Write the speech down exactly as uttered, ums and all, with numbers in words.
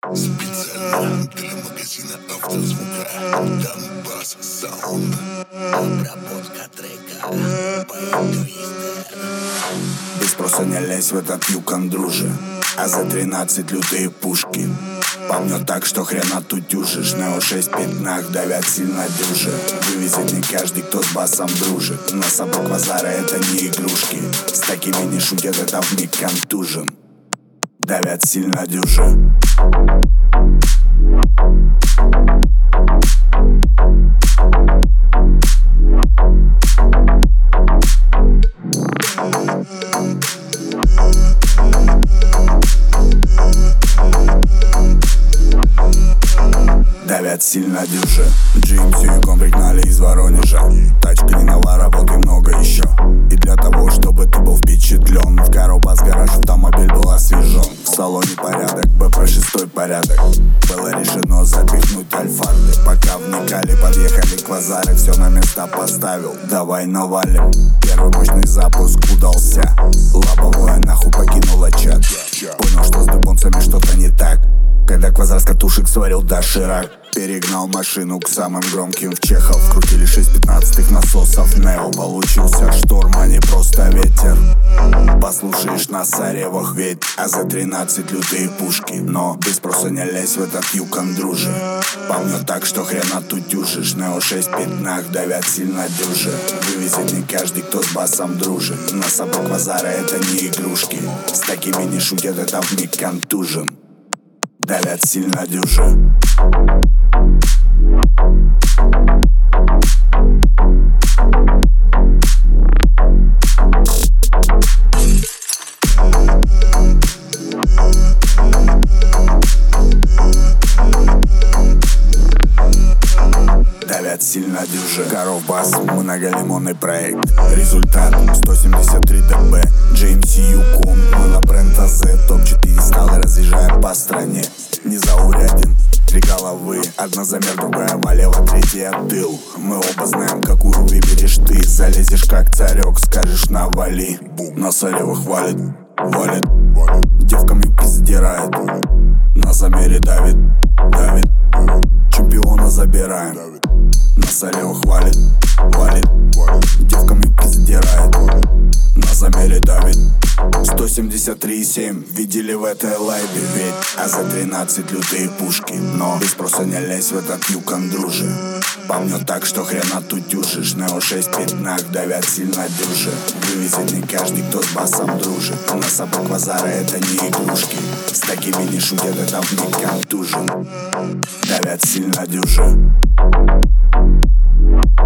Специально для магазина автозвука Донбасс Саунд. Обработка трека Бэйб Твистер. Без спроса не лезь в этот юкон, друже, а за тринадцать лютые пушки. По мне так, что хрена тут дюжишь. Нео шесть пятнах давят сильно дюже. Вывезет не каждый, кто с басом дружит. Но собак базара это не игрушки. С такими не шутят, это вмиг контужен. Давят сильно дюже. Давят сильно дюже. джи эм си юкон пригнали из Воронежа. Тачка не нова, работы много еще. И для того, чтобы ты был впечатлен, в Каропас гараж автомобиль был освежен. В салоне порядок, бэ пэ шесть порядок. Было решено запихнуть альфарды. Пока вникали, подъехали к Вазаре, все на места поставил. Давай навалим. Первый мощный запуск удался. Лобовое нахуй покинула чат. Понял, что с дубонцами что-то не так, когда Квазар с катушек сварил доширак. Перегнал машину к самым громким в Чехов. Крутили шесть пятнадцатых насосов Нео. Получился шторм, а не просто ветер. Послушаешь на саревах ведь, а за тринадцать лютые пушки. Но без спроса не лезь в этот юкон, друже. По мне так, что хрена тут дюжишь. Нео шесть пятнах давят сильно дюже. Вывезет не каждый, кто с басом дружит. На собак Квазара это не игрушки. С такими не шутят, это вмиг контужен. Давят сильно дюже. Давят сильно дюже. Коров бас, многолимонный проект. Результат сто семьдесят три дэ бэ. джи эм си юкон, мы на бренд АЗ. топ четыре сталы, разъезжая по стране. Незауряден, три головы. Одна замер, другая влево, третья тыл. Мы оба знаем, какую выберешь ты. Залезешь как царек, скажешь навали. На саревах валит, валит, девкам юбки задирает. На замере давит, давит, чемпиона забираем. На саревах валит, валит, девкам юбки задирает. На замере давит. Сто семьдесят три и семь видели в этой лайбе ведь, а за тринадцать лютые пушки. Но без спроса не лезь в этот юкон, друже. По мне так, что хрена тут дюжишь. Нео шесть пятнах давят сильно дюже. Вывезет не каждый, кто с басом дружит. На собак Квазара это не игрушки. С такими не шутят, это вмиг контужен. Давят сильно дюже.